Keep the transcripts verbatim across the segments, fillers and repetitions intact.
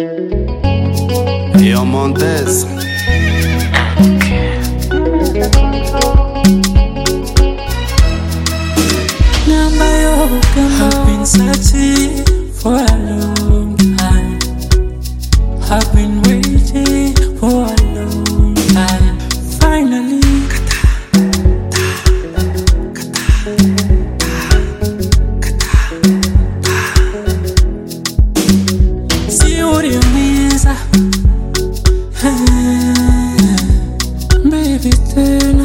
Yo Montez. I've been searching for a long time. I've been waiting for a long time. Finally, see what you miss, baby. Tena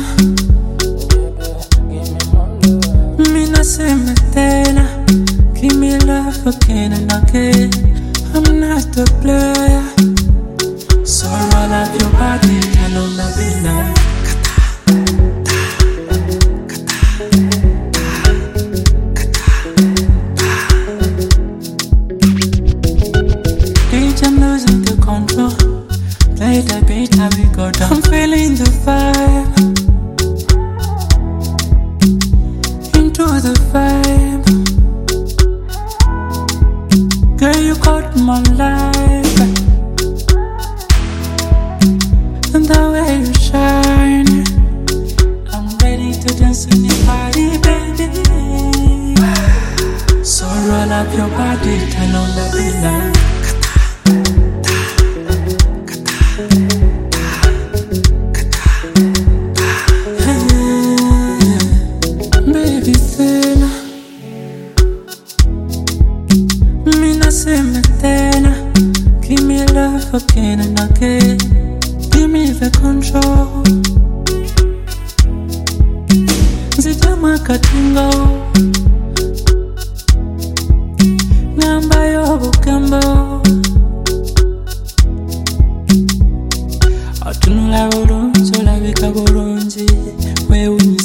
mina sema tena, give me love again and again. I'm not a player, so roll up your body and on the beat. I'm losing the control. Play the beat and we go down. I'm feeling the vibe, into the vibe. Girl, you caught my life, and the way you shine, I'm ready to dance in the party, baby. So roll up your body, turn on the beat. Baby, tena mina sema tena, give me love again and again. Give me the control. Nzitama katingo ngamba yobugambo atunula bulungi olabika bulungi wewe.